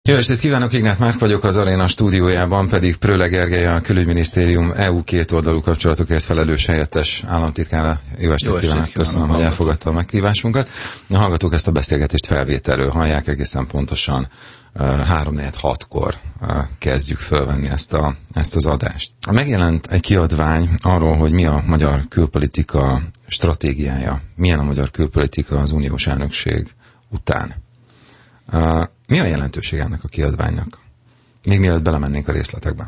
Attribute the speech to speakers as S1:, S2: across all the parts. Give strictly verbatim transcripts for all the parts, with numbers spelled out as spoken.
S1: Jó estét kívánok, Ignát Márk vagyok, az Aréna stúdiójában pedig Pröle Gergely, a Külügyminisztérium é u kétoldalú kapcsolatokért felelős helyettes államtitkára. Jó estét, Jó estét kívánok, köszönöm, hogy elfogadta a meghívásunkat. A hallgatók ezt a beszélgetést felvételről hallják, egészen pontosan három negyven hatkor kezdjük fölvenni ezt, a, ezt az adást. Megjelent egy kiadvány arról, hogy mi a magyar külpolitika stratégiája, milyen a magyar külpolitika az uniós elnökség után. Mi a jelentőség ennek a kiadványnak? Még mielőtt belemennénk a részletekbe.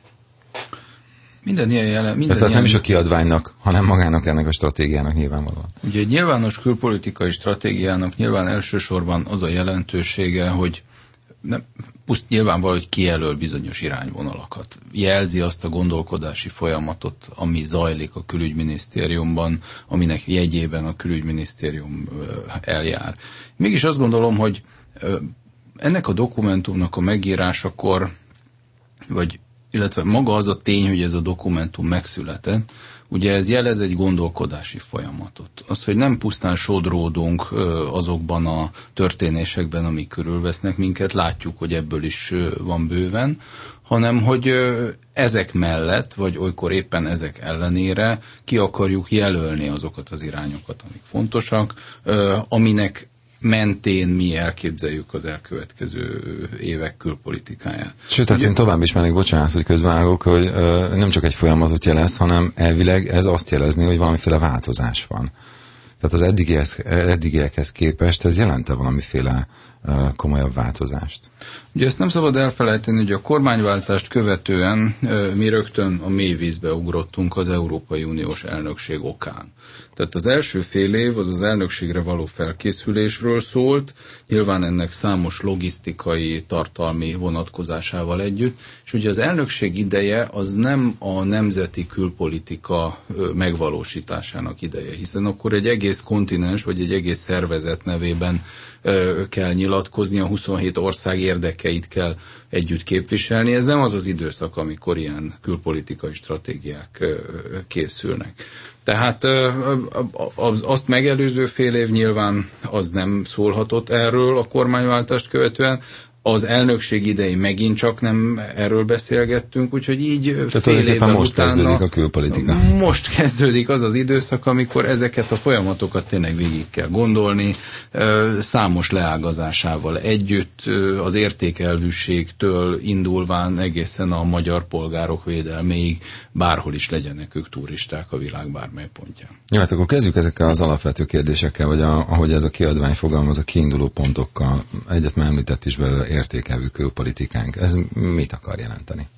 S2: Minden ilyen jelen... Minden
S1: Tehát
S2: ilyen...
S1: nem is a kiadványnak, hanem magának ennek a stratégiának nyilvánvalóan.
S2: Ugye egy nyilvános külpolitikai stratégiának nyilván elsősorban az a jelentősége, hogy nem, puszt nyilvánvaló, hogy kijelöl bizonyos irányvonalakat. Jelzi azt a gondolkodási folyamatot, ami zajlik a külügyminisztériumban, aminek jegyében a külügyminisztérium eljár. Mégis azt gondolom, hogy ennek a dokumentumnak a megírásakor, vagy, illetve maga az a tény, hogy ez a dokumentum megszületett, ugye ez jelez egy gondolkodási folyamatot. Az, hogy nem pusztán sodródunk azokban a történésekben, amik körülvesznek minket, látjuk, hogy ebből is van bőven, hanem hogy ezek mellett, vagy olykor éppen ezek ellenére ki akarjuk jelölni azokat az irányokat, amik fontosak, aminek mentén mi elképzeljük az elkövetkező évek külpolitikáját.
S1: Sőt, hát én tovább is mennék, bocsánat, hogy közbeállok, hogy ö, nem csak egy folyamatot jelez, hanem elvileg ez azt jelezni, hogy valamiféle változás van. Tehát az eddigiekhez, eddigiekhez képest ez jelente valamiféle ö, komolyabb változást.
S2: Ugye ezt nem szabad elfelejteni, hogy a kormányváltást követően ö, mi rögtön a mélyvízbe ugrottunk az Európai Uniós elnökség okán. Tehát az első fél év az az elnökségre való felkészülésről szólt, nyilván ennek számos logisztikai, tartalmi vonatkozásával együtt, és ugye az elnökség ideje az nem a nemzeti külpolitika megvalósításának ideje, hiszen akkor egy egész kontinens, vagy egy egész szervezet nevében kell nyilatkozni, a huszonhét ország érdekeit kell együtt képviselni. Ez nem az az időszak, amikor ilyen külpolitikai stratégiák készülnek. Tehát azt megelőző fél év nyilván az nem szólhatott erről a kormányváltást követően, az elnökség idején megint csak nem erről beszélgettünk, úgyhogy így
S1: Tehát
S2: fél évvel
S1: most
S2: utána,
S1: kezdődik a külpolitika.
S2: Most kezdődik az az időszak, amikor ezeket a folyamatokat tényleg végig kell gondolni, számos leágazásával együtt, az értékelvűségtől indulván egészen a magyar polgárok védelméig, bárhol is legyenek ők turisták a világ bármely pontján.
S1: Jó, hát akkor kezdjük ezekkel az alapvető kérdésekkel, vagy a, ahogy ez a kiadvány fogalmaz, a kiinduló pontokkal. Egyet már említett is belőle, értékelvű külpolitikánk. Ez mit akar jelenteni?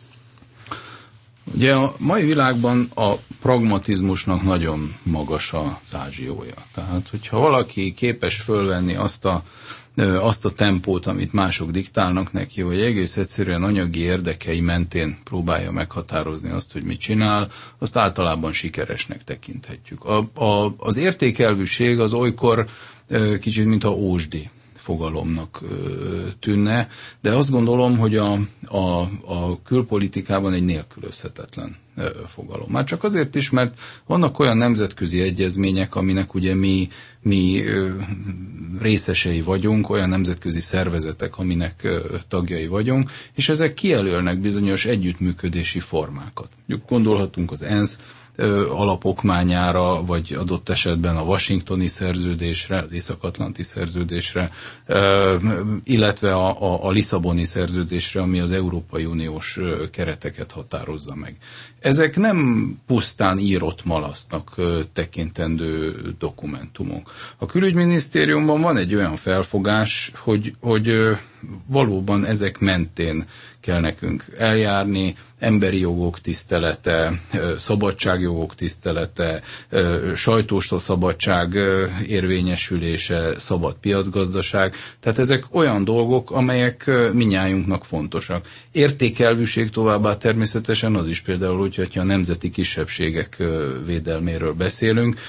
S2: Ugye a mai világban a pragmatizmusnak nagyon magas az ázsiója. Tehát, hogyha valaki képes fölvenni azt a, azt a tempót, amit mások diktálnak neki, hogy egész egyszerűen anyagi érdekei mentén próbálja meghatározni azt, hogy mit csinál, azt általában sikeresnek tekinthetjük. A, a, az értékelvűség az olykor kicsit, mint a ósdi fogalomnak tűnne, de azt gondolom, hogy a, a, a külpolitikában egy nélkülözhetetlen fogalom. Már csak azért is, mert vannak olyan nemzetközi egyezmények, aminek ugye mi, mi részesei vagyunk, olyan nemzetközi szervezetek, aminek tagjai vagyunk, és ezek kijelölnek bizonyos együttműködési formákat. Gondolhatunk az ENSZ alapokmányára, vagy adott esetben a washingtoni szerződésre, az észak-atlanti szerződésre, illetve a, a, a lisszaboni szerződésre, ami az Európai Uniós kereteket határozza meg. Ezek nem pusztán írott malasztnak tekintendő dokumentumok. A külügyminisztériumban van egy olyan felfogás, hogy, hogy valóban ezek mentén kell nekünk eljárni, emberi jogok tisztelete, szabadságjogok tisztelete, sajtós szabadság érvényesülése, szabad piacgazdaság. Tehát ezek olyan dolgok, amelyek mindnyájunknak fontosak. Értékelvűség továbbá természetesen az is például, hogyha a nemzeti kisebbségek védelméről beszélünk,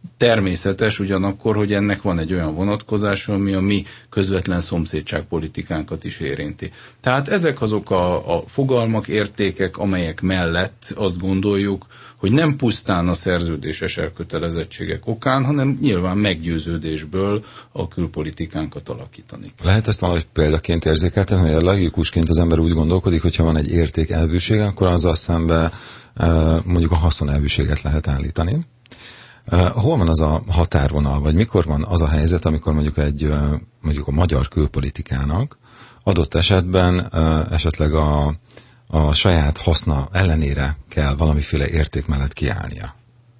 S2: természetes ugyanakkor, hogy ennek van egy olyan vonatkozása, ami a mi közvetlen szomszédságpolitikánkat is érinti. Tehát ezek azok a, a fogalmak, értékek, amelyek mellett azt gondoljuk, hogy nem pusztán a szerződéses elkötelezettségek okán, hanem nyilván meggyőződésből a külpolitikánkat alakítani.
S1: Lehet ezt valahogy példaként érzékeltetni, hogy logikusként az ember úgy gondolkodik, hogyha van egy értékelvűség, akkor azzal szemben mondjuk a haszonelvűséget lehet állítani. Hol van az a határvonal, vagy mikor van az a helyzet, amikor mondjuk egy mondjuk a magyar külpolitikának adott esetben esetleg a, a saját haszna ellenére kell valamiféle érték mellett kiállnia?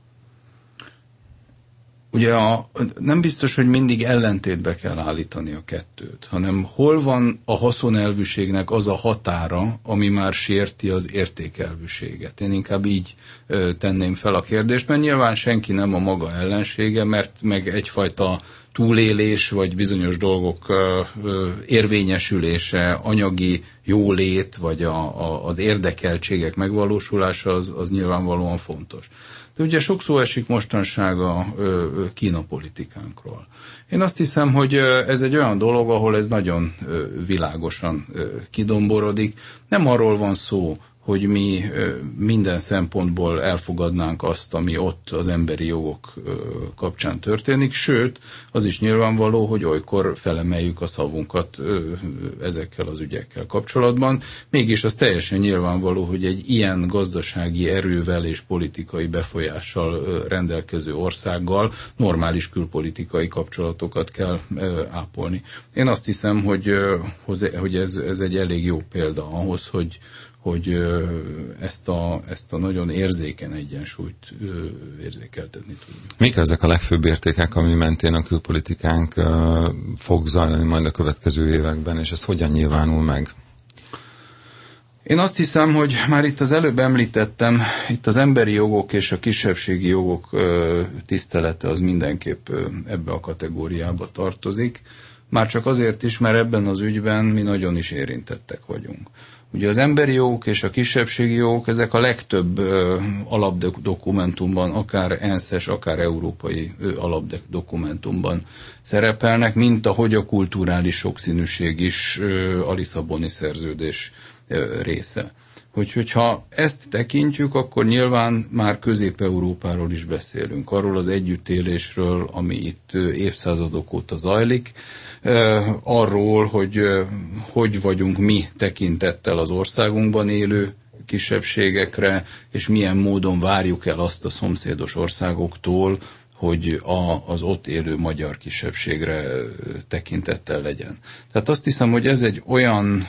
S2: Ugye a, nem biztos, hogy mindig ellentétbe kell állítani a kettőt, hanem hol van a haszonelvűségnek az a határa, ami már sérti az értékelvűséget. Én inkább így ö, tenném fel a kérdést, mert nyilván senki nem a maga ellensége, mert meg egyfajta túlélés, vagy bizonyos dolgok ö, ö, érvényesülése, anyagi jólét, vagy a, a, az érdekeltségek megvalósulása az, az nyilvánvalóan fontos. De ugye sok szó esik mostanság a Kína politikánkról. Én azt hiszem, hogy ez egy olyan dolog, ahol ez nagyon világosan kidomborodik. Nem arról van szó, hogy mi minden szempontból elfogadnánk azt, ami ott az emberi jogok kapcsán történik, sőt, az is nyilvánvaló, hogy olykor felemeljük a szavunkat ezekkel az ügyekkel kapcsolatban. Mégis az teljesen nyilvánvaló, hogy egy ilyen gazdasági erővel és politikai befolyással rendelkező országgal normális külpolitikai kapcsolatokat kell ápolni. Én azt hiszem, hogy, hogy ez, ez egy elég jó példa ahhoz, hogy hogy ezt a, ezt a nagyon érzékeny egyensúlyt érzékeltetni tudjuk.
S1: Mik ezek a legfőbb értékek, ami mentén a külpolitikánk fog zajlani majd a következő években, és ez hogyan nyilvánul meg?
S2: Én azt hiszem, hogy már itt az előbb említettem, itt az emberi jogok és a kisebbségi jogok tisztelete az mindenképp ebbe a kategóriába tartozik. Már csak azért is, mert ebben az ügyben mi nagyon is érintettek vagyunk. Ugye az emberi jogok és a kisebbségi jogok, ezek a legtöbb ö, alapdokumentumban, akár ENSZ-es, akár európai ö, alapdokumentumban szerepelnek, mint ahogy a kulturális sokszínűség is ö, a Lisszaboni szerződés ö, része. Hogy, hogyha ezt tekintjük, akkor nyilván már Közép-Európáról is beszélünk, arról az együttélésről, ami itt évszázadok óta zajlik, arról, hogy hogy vagyunk mi tekintettel az országunkban élő kisebbségekre, és milyen módon várjuk el azt a szomszédos országoktól, hogy a, az ott élő magyar kisebbségre tekintettel legyen. Tehát azt hiszem, hogy ez egy olyan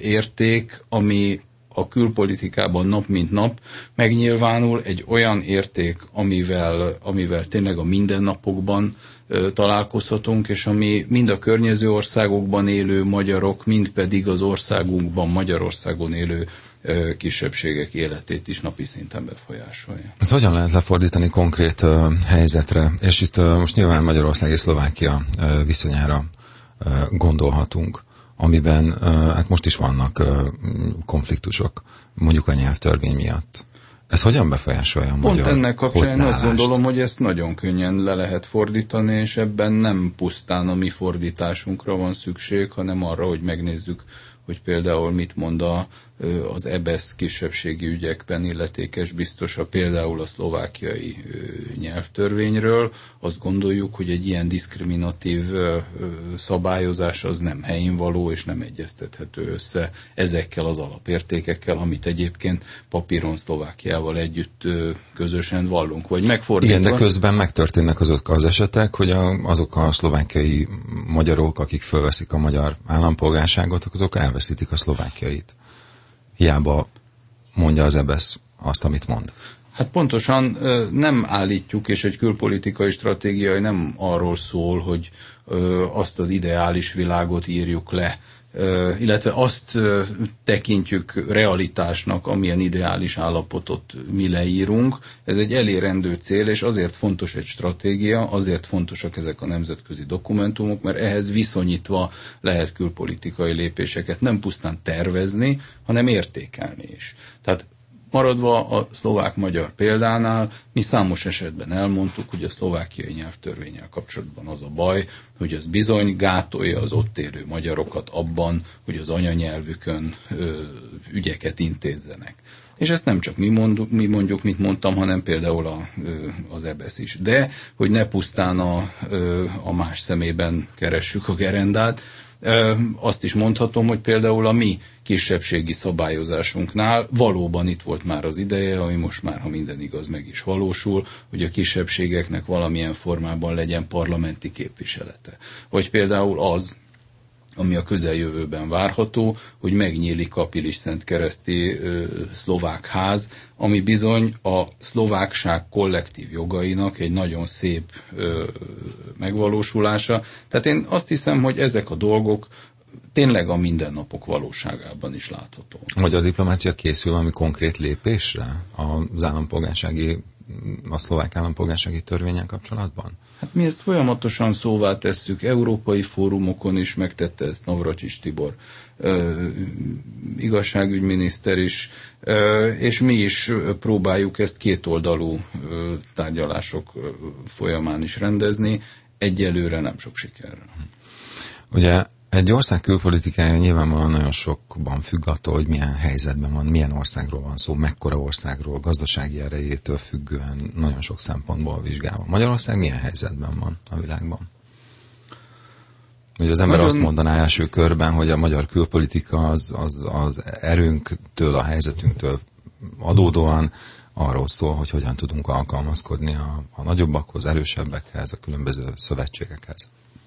S2: érték, ami a külpolitikában nap mint nap megnyilvánul, egy olyan érték, amivel, amivel tényleg a mindennapokban ö, találkozhatunk, és ami mind a környező országokban élő magyarok, mind pedig az országunkban, Magyarországon élő ö, kisebbségek életét is napi szinten befolyásolja.
S1: Ez hogyan lehet lefordítani konkrét ö, helyzetre? És itt ö, most nyilván Magyarország és Szlovákia ö, viszonyára ö, gondolhatunk, amiben hát most is vannak konfliktusok, mondjuk a nyelvtörvény miatt. Ez hogyan befolyásolja a magyar
S2: Pont ennek kapcsán
S1: hozzáállást?
S2: Azt gondolom, hogy ezt nagyon könnyen le lehet fordítani, és ebben nem pusztán a mi fordításunkra van szükség, hanem arra, hogy megnézzük, hogy például mit mond a, az é bé e es kisebbségi ügyekben illetékes biztosa, például a szlovákiai nyelvtörvényről. Azt gondoljuk, hogy egy ilyen diszkriminatív szabályozás az nem helyénvaló, és nem egyeztethető össze ezekkel az alapértékekkel, amit egyébként papíron Szlovákiával együtt közösen vallunk, vagy megfordítva.
S1: Igen, de közben megtörténnek azok az esetek, hogy a, azok a szlovákiai magyarok, akik fölveszik a magyar állampolgárságot, azok elveszítik a szlovákiait. Hiába mondja az é bé e es azt, amit mond.
S2: Hát pontosan nem állítjuk, és egy külpolitikai stratégia nem arról szól, hogy azt az ideális világot írjuk le, illetve azt tekintjük realitásnak, amilyen ideális állapotot mi leírunk. Ez egy elérendő cél, és azért fontos egy stratégia, azért fontosak ezek a nemzetközi dokumentumok, mert ehhez viszonyítva lehet külpolitikai lépéseket nem pusztán tervezni, hanem értékelni is. Tehát Maradva a szlovák-magyar példánál, mi számos esetben elmondtuk, hogy a szlovákiai nyelvtörvénnyel kapcsolatban az a baj, hogy ez bizony gátolja az ott élő magyarokat abban, hogy az anyanyelvükön ö, ügyeket intézzenek. És ezt nem csak mi mondjuk, mi mondjuk, mint mondtam, hanem például a, az é bé e es is. De, hogy ne pusztán a, a más szemében keressük a gerendát, azt is mondhatom, hogy például a mi kisebbségi szabályozásunknál valóban itt volt már az ideje, ami most már, ha minden igaz, meg is valósul, hogy a kisebbségeknek valamilyen formában legyen parlamenti képviselete. Vagy például az, ami a közeljövőben várható, hogy megnyílik a Pilisszentkereszti ö, szlovák ház, ami bizony a szlovákság kollektív jogainak egy nagyon szép ö, megvalósulása. Tehát én azt hiszem, hogy ezek a dolgok tényleg a mindennapok valóságában is látható.
S1: A magyar diplomácia készül valami konkrét lépésre az állampolgársági, a szlovák állampolgársági törvénnyel kapcsolatban?
S2: Hát mi ezt folyamatosan szóvá tesszük, európai fórumokon is megtette ezt Navracsics Tibor, ö, igazságügyminiszter is, ö, és mi is próbáljuk ezt kétoldalú ö, tárgyalások folyamán is rendezni, egyelőre nem sok sikerrel.
S1: Ugye egy ország külpolitikája nyilvánvalóan nagyon sokban függ attól, hogy milyen helyzetben van, milyen országról van szó, mekkora országról, gazdasági erejétől függően nagyon sok szempontból vizsgálva. Magyarország milyen helyzetben van a világban? Ugye az ember nagyon... azt mondaná első körben, hogy a magyar külpolitika az, az, az erőnktől, a helyzetünktől adódóan arról szól, hogy hogyan tudunk alkalmazkodni a, a nagyobbakhoz, erősebbekhez, a különböző szövetségekhez.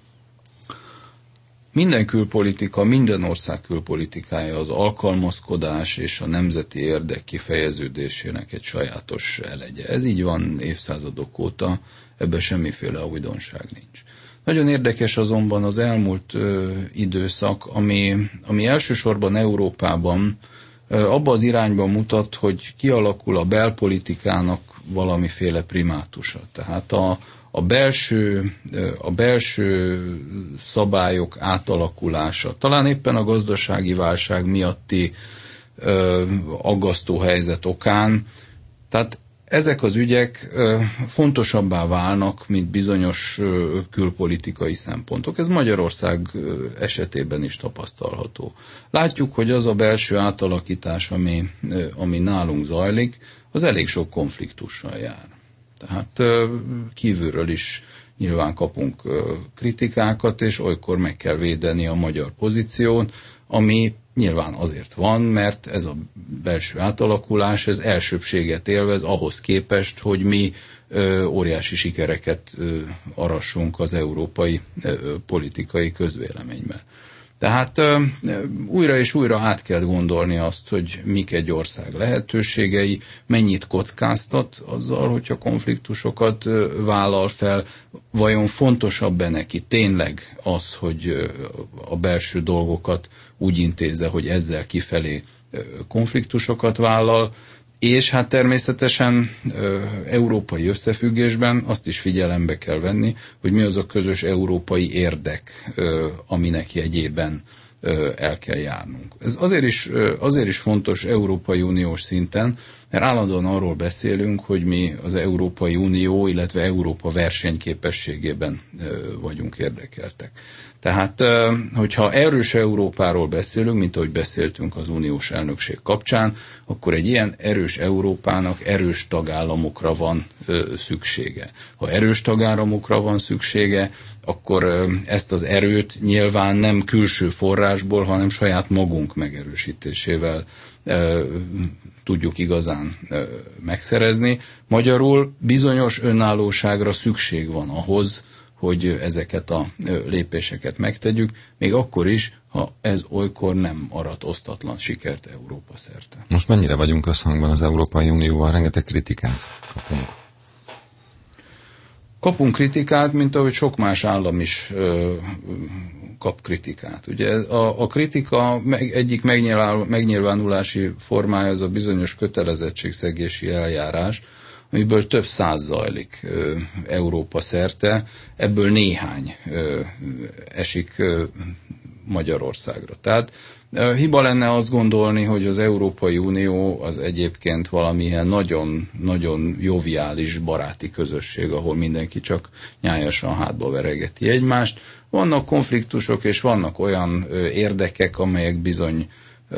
S2: Minden külpolitika, minden ország külpolitikája az alkalmazkodás és a nemzeti érdek kifejeződésének egy sajátos elegye. Ez így van évszázadok óta, ebben semmiféle újdonság nincs. Nagyon érdekes azonban az elmúlt ö, időszak, ami, ami elsősorban Európában ö, abba az irányba mutat, hogy kialakul a belpolitikának valamiféle primátusa. Tehát a A belső, a belső szabályok átalakulása, talán éppen a gazdasági válság miatti ö, aggasztó helyzet okán, tehát ezek az ügyek ö, fontosabbá válnak, mint bizonyos ö, külpolitikai szempontok. Ez Magyarország ö, esetében is tapasztalható. Látjuk, hogy az a belső átalakítás, ami, ö, ami nálunk zajlik, az elég sok konfliktussal jár. Tehát kívülről is nyilván kapunk kritikákat, és olykor meg kell védeni a magyar pozíciót, ami nyilván azért van, mert ez a belső átalakulás, ez elsőbbséget élvez ahhoz képest, hogy mi óriási sikereket arassunk az európai politikai közvéleményben. Tehát újra és újra át kell gondolni azt, hogy mik egy ország lehetőségei, mennyit kockáztat azzal, hogyha konfliktusokat vállal fel, vajon fontosabb-e neki tényleg az, hogy a belső dolgokat úgy intézze, hogy ezzel kifelé konfliktusokat vállal, és hát természetesen ö, európai összefüggésben azt is figyelembe kell venni, hogy mi az a közös európai érdek, ö, aminek jegyében ö, el kell járnunk. Ez azért is, ö, azért is fontos Európai Uniós szinten, mert állandóan arról beszélünk, hogy mi az Európai Unió, illetve Európa versenyképességében ö, vagyunk érdekeltek. Tehát, hogyha erős Európáról beszélünk, mint ahogy beszéltünk az uniós elnökség kapcsán, akkor egy ilyen erős Európának erős tagállamokra van szüksége. Ha erős tagállamokra van szüksége, akkor ezt az erőt nyilván nem külső forrásból, hanem saját magunk megerősítésével tudjuk igazán megszerezni. Magyarul bizonyos önállóságra szükség van ahhoz, hogy ezeket a lépéseket megtegyük, még akkor is, ha ez olykor nem arat osztatlan sikert Európa szerte.
S1: Most mennyire vagyunk összhangban az Európai Unióval? Rengeteg kritikát kapunk.
S2: Kapunk kritikát, mint ahogy sok más állam is ö, kap kritikát. Ugye a, a kritika meg, egyik megnyilvánulási formája az a bizonyos kötelezettségszegési eljárás, amiből több száz zajlik ö, Európa szerte, ebből néhány ö, esik ö, Magyarországra. Tehát Hiba lenne azt gondolni, hogy az Európai Unió az egyébként valamilyen nagyon, nagyon joviális baráti közösség, ahol mindenki csak nyájasan hátba veregeti egymást. Vannak konfliktusok, és vannak olyan érdekek, amelyek bizony,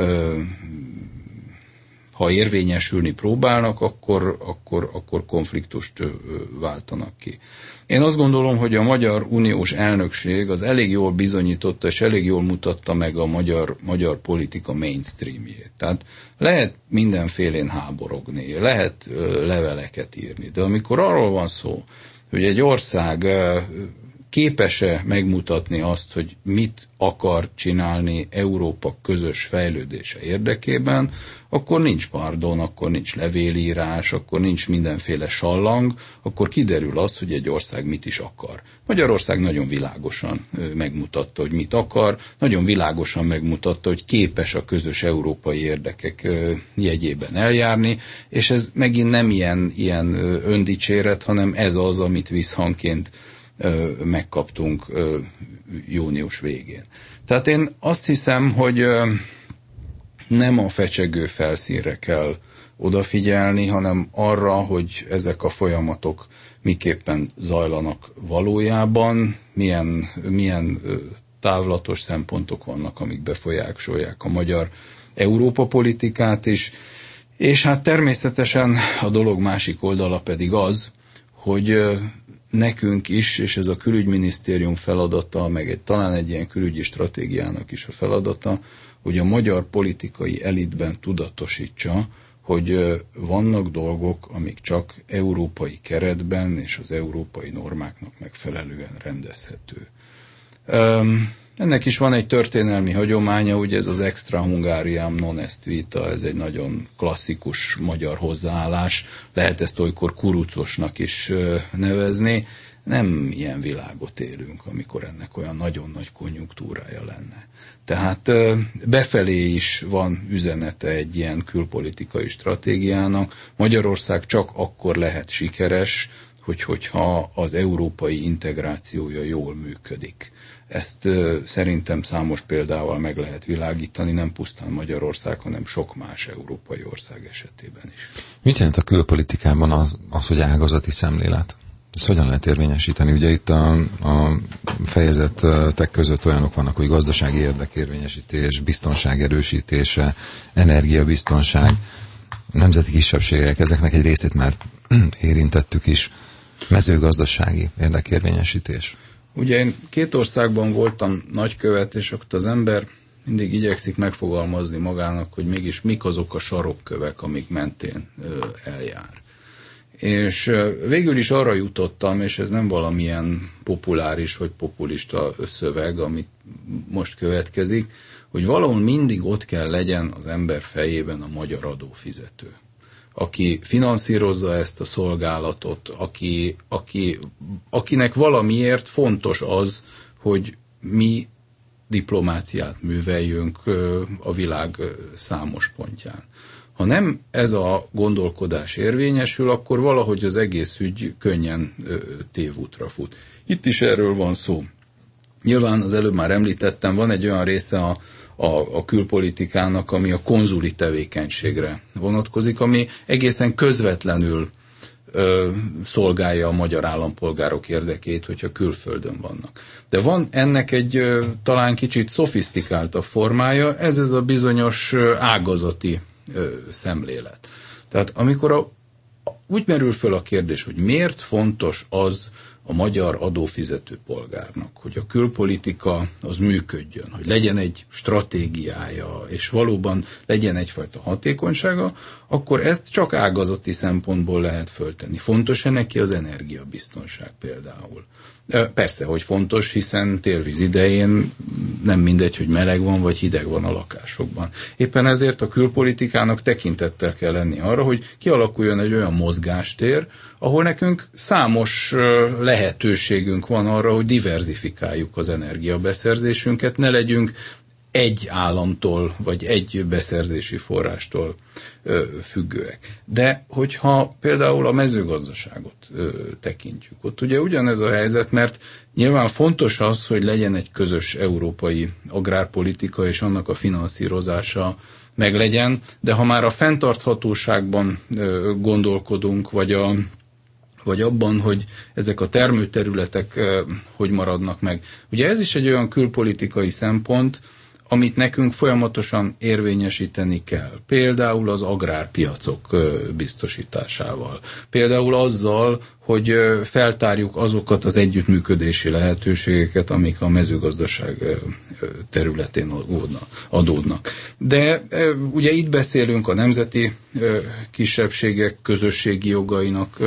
S2: ha érvényesülni próbálnak, akkor, akkor, akkor konfliktust váltanak ki. Én azt gondolom, hogy a Magyar Uniós elnökség az elég jól bizonyította, és elég jól mutatta meg a magyar, magyar politika mainstreamjét. Tehát lehet mindenfélén háborogni, lehet leveleket írni, de amikor arról van szó, hogy egy ország képes-e megmutatni azt, hogy mit akar csinálni Európa közös fejlődése érdekében, akkor nincs pardon, akkor nincs levélírás, akkor nincs mindenféle sallang, akkor kiderül az, hogy egy ország mit is akar. Magyarország nagyon világosan megmutatta, hogy mit akar, nagyon világosan megmutatta, hogy képes a közös európai érdekek jegyében eljárni, és ez megint nem ilyen, ilyen öndicséret, hanem ez az, amit visszhangként megkaptunk június végén. Tehát én azt hiszem, hogy nem a fecsegő felszínre kell odafigyelni, hanem arra, hogy ezek a folyamatok miképpen zajlanak valójában, milyen, milyen távlatos szempontok vannak, amik befolyásolják a magyar Európa politikát is, és hát természetesen a dolog másik oldala pedig az, hogy nekünk is, és ez a külügyminisztérium feladata, meg egy, talán egy ilyen külügyi stratégiának is a feladata, hogy a magyar politikai elitben tudatosítsa, hogy vannak dolgok, amik csak európai keretben és az európai normáknak megfelelően rendezhető. Ennek is van egy történelmi hagyománya, ugye ez az extra Hungariam non est vita, ez egy nagyon klasszikus magyar hozzáállás, lehet ezt olykor kurucosnak is nevezni. Nem ilyen világot élünk, amikor ennek olyan nagyon nagy konjunktúrája lenne. Tehát befelé is van üzenete egy ilyen külpolitikai stratégiának. Magyarország csak akkor lehet sikeres, hogy, hogyha az európai integrációja jól működik. Ezt uh, szerintem számos példával meg lehet világítani, nem pusztán Magyarország, hanem sok más európai ország esetében is.
S1: Mit jelent a külpolitikában az, az hogy ágazati szemlélet? Ezt hogyan lehet érvényesíteni? Ugye itt a, a fejezetek között olyanok vannak, hogy gazdasági érdekérvényesítés, biztonság erősítése, energiabiztonság, nemzeti kisebbségek, ezeknek egy részét már érintettük is. Mezőgazdasági érdekérvényesítés.
S2: Ugye én két országban voltam nagykövet, és ott az ember mindig igyekszik megfogalmazni magának, hogy mégis mik azok a sarokkövek, amik mentén ö, eljár. És ö, végül is arra jutottam, és ez nem valamilyen populáris vagy populista szöveg, amit most következik, hogy valahol mindig ott kell legyen az ember fejében a magyar adófizető, aki finanszírozza ezt a szolgálatot, aki, aki, akinek valamiért fontos az, hogy mi diplomáciát műveljünk a világ számos pontján. Ha nem ez a gondolkodás érvényesül, akkor valahogy az egész ügy könnyen tévútra fut. Itt is erről van szó. Nyilván az előbb már említettem, van egy olyan része a A, a külpolitikának, ami a konzuli tevékenységre vonatkozik, ami egészen közvetlenül ö, szolgálja a magyar állampolgárok érdekét, hogyha külföldön vannak. De van ennek egy ö, talán kicsit szofisztikáltabb formája, ez ez a bizonyos ö, ágazati ö, szemlélet. Tehát amikor a, úgy merül föl a kérdés, hogy miért fontos az a magyar adófizető polgárnak, hogy a külpolitika az működjön, hogy legyen egy stratégiája, és valóban legyen egyfajta hatékonysága, akkor ezt csak ágazati szempontból lehet föltenni. Fontos-e neki az energiabiztonság például? Persze, hogy fontos, hiszen télvíz idején nem mindegy, hogy meleg van, vagy hideg van a lakásokban. Éppen ezért a külpolitikának tekintettel kell lenni arra, hogy kialakuljon egy olyan mozgástér, ahol nekünk számos lehetőségünk van arra, hogy diverzifikáljuk az energiabeszerzésünket, ne legyünk egy államtól, vagy egy beszerzési forrástól ö, függőek. De hogyha például a mezőgazdaságot ö, tekintjük, ott ugye ugyanez a helyzet, mert nyilván fontos az, hogy legyen egy közös európai agrárpolitika, és annak a finanszírozása meglegyen, de ha már a fenntarthatóságban ö, gondolkodunk, vagy a vagy abban, hogy ezek a termőterületek ö, hogy maradnak meg. Ugye ez is egy olyan külpolitikai szempont, amit nekünk folyamatosan érvényesíteni kell. Például az agrárpiacok biztosításával. Például azzal, hogy feltárjuk azokat az együttműködési lehetőségeket, amik a mezőgazdaság területén adódnak. De ugye itt beszélünk a nemzeti kisebbségek közösségi jogainak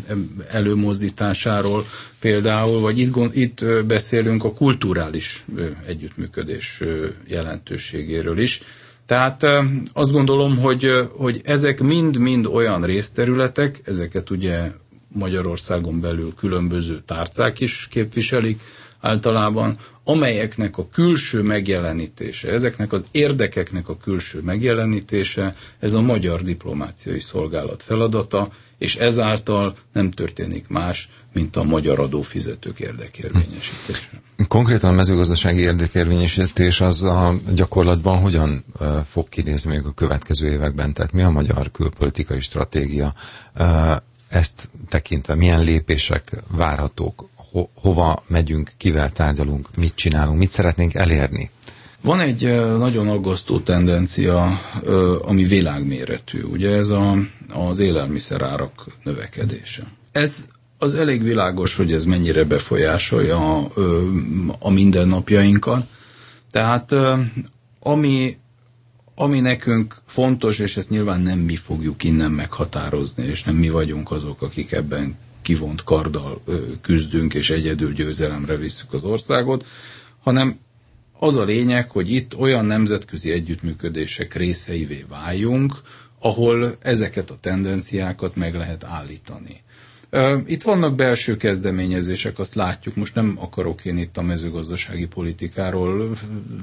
S2: előmozdításáról például, vagy itt, itt beszélünk a kulturális együttműködés jelentőségéről is. Tehát azt gondolom, hogy, hogy ezek mind-mind olyan részterületek, ezeket ugye Magyarországon belül különböző tárcák is képviselik általában, amelyeknek a külső megjelenítése, ezeknek az érdekeknek a külső megjelenítése, ez a magyar diplomáciai szolgálat feladata, és ezáltal nem történik más, mint a magyar adófizetők érdekérvényesítése.
S1: Konkrétan a mezőgazdasági érdekérvényesítés az a gyakorlatban hogyan uh, fog kinézni még a következő években? Tehát mi a magyar külpolitikai stratégia? Uh, ezt tekintve milyen lépések várhatók? Ho- hova megyünk, kivel tárgyalunk, mit csinálunk, mit szeretnénk elérni?
S2: Van egy nagyon aggasztó tendencia, ami világméretű, ugye ez a, az élelmiszerárak növekedése. Ez az elég világos, hogy ez mennyire befolyásolja a, a mindennapjainkat. Tehát ami, ami nekünk fontos, és ezt nyilván nem mi fogjuk innen meghatározni, és nem mi vagyunk azok, akik ebben kivont karddal küzdünk, és egyedül győzelemre visszük az országot, hanem az a lényeg, hogy itt olyan nemzetközi együttműködések részeivé váljunk, ahol ezeket a tendenciákat meg lehet állítani. Itt vannak belső kezdeményezések, azt látjuk, most nem akarok én itt a mezőgazdasági politikáról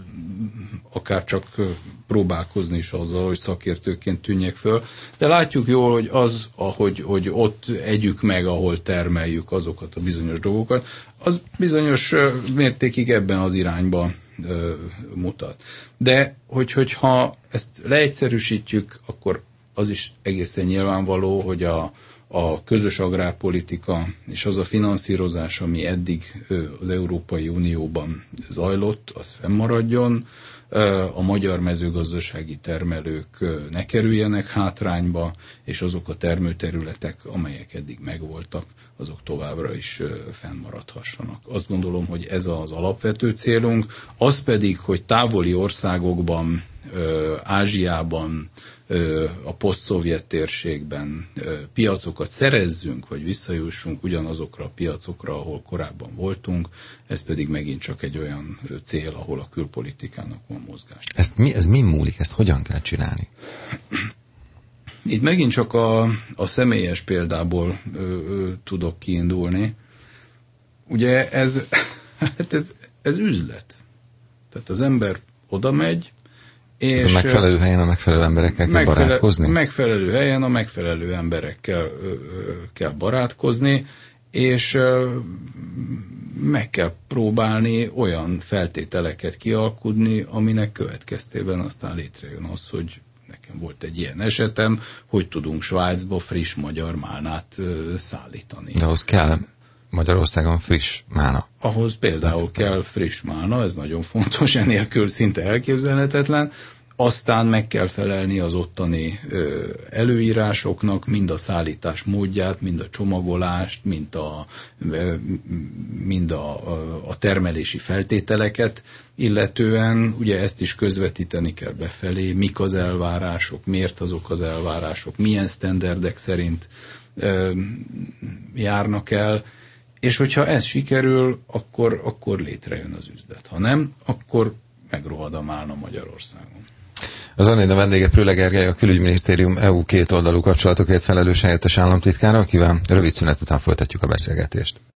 S2: akár csak próbálkozni is azzal, hogy szakértőként tűnjek föl, de látjuk jól, hogy az, ahogy, hogy ott együk meg, ahol termeljük azokat a bizonyos dolgokat, az bizonyos mértékig ebben az irányban mutat. De hogy, hogyha ezt leegyszerűsítjük, akkor az is egészen nyilvánvaló, hogy a, a közös agrárpolitika és az a finanszírozás, ami eddig az Európai Unióban zajlott, az fennmaradjon, a magyar mezőgazdasági termelők ne kerüljenek hátrányba, és azok a termőterületek, amelyek eddig megvoltak, azok továbbra is fennmaradhassanak. Azt gondolom, hogy ez az alapvető célunk, az pedig, hogy távoli országokban, Ázsiában, a posztszovjet térségben piacokat szerezzünk, vagy visszajussunk ugyanazokra a piacokra, ahol korábban voltunk, ez pedig megint csak egy olyan cél, ahol a külpolitikának van mozgás.
S1: Ezt mi, ez mi múlik? Ezt hogyan kell csinálni?
S2: Itt megint csak a, a személyes példából ö, ö, tudok kiindulni. Ugye ez, hát ez, ez üzlet. Tehát az ember oda megy, és
S1: a megfelelő helyen a megfelelő emberekkel kell megfele- barátkozni?
S2: Megfelelő helyen a megfelelő emberekkel ö, ö, kell barátkozni, és ö, meg kell próbálni olyan feltételeket kialkudni, aminek következtében aztán létrejön az, hogy nekem volt egy ilyen esetem, hogy tudunk Svájcba friss magyar málnát ö, szállítani.
S1: De ahhoz kell Magyarországon friss málna.
S2: Ahhoz például kell friss málna, ez nagyon fontos, enélkül szinte elképzelhetetlen. Aztán meg kell felelni az ottani ö, előírásoknak, mind a szállítás módját, mind a csomagolást, mind a, ö, mind a, a termelési feltételeket illetően. Ugye ezt is közvetíteni kell befelé, mik az elvárások, miért azok az elvárások, milyen sztenderdek szerint ö, járnak el, és hogyha ez sikerül, akkor, akkor létrejön az üzlet. Ha nem, akkor megrohad a málna Magyarországon.
S1: Az Aréna vendége Pröle Gergely, a Külügyminisztérium é u kétoldalú kapcsolatokért felelős helyettes államtitkára, akivel rövid szünet után folytatjuk a beszélgetést.